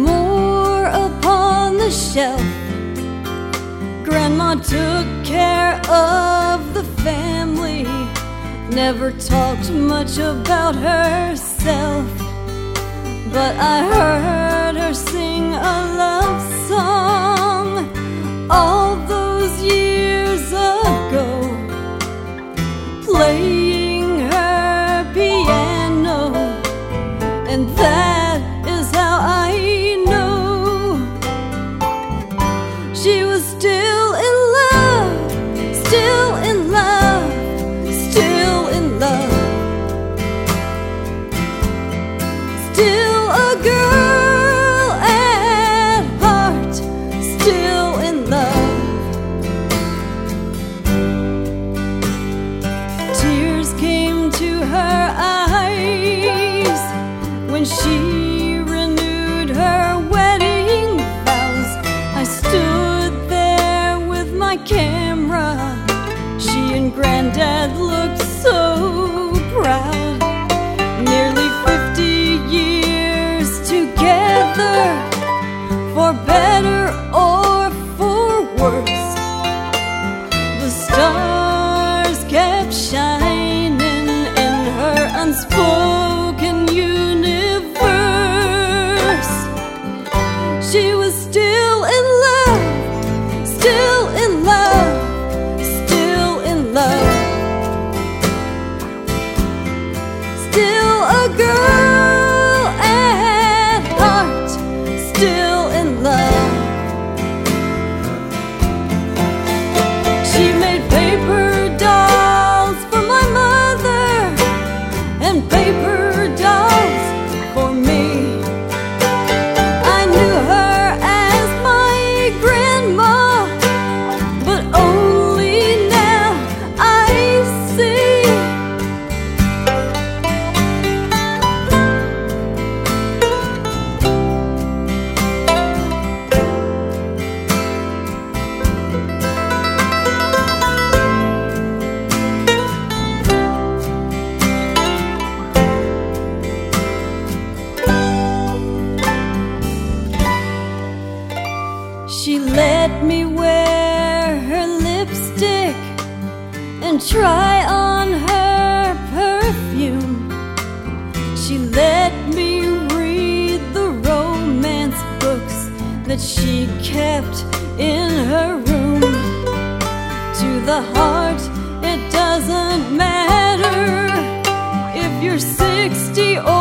more upon the shelf. Grandma took care of the family, never talked much about herself. But I heard her sing a love song all those years ago, playing her piano, and that is how I know she was still in love, still in love, still in love, still a girl at heart, still in love. Tears came to her eyes when she renewed her wedding vows. I stood there with my camera. She and Granddad looked so proud. Nearly 50 years together, for better or for worse. The stars kept shining in her unspoken universe. She was still in love, still in love, still in love, still a girl at heart, still in love. She made paper dolls for my mother and paper dolls for me. I knew her as my grandma, but only now I see she let me wear her lipstick and try on her perfume. She let me read the romance books that she kept in her room. To the heart, it doesn't matter if you're 60 or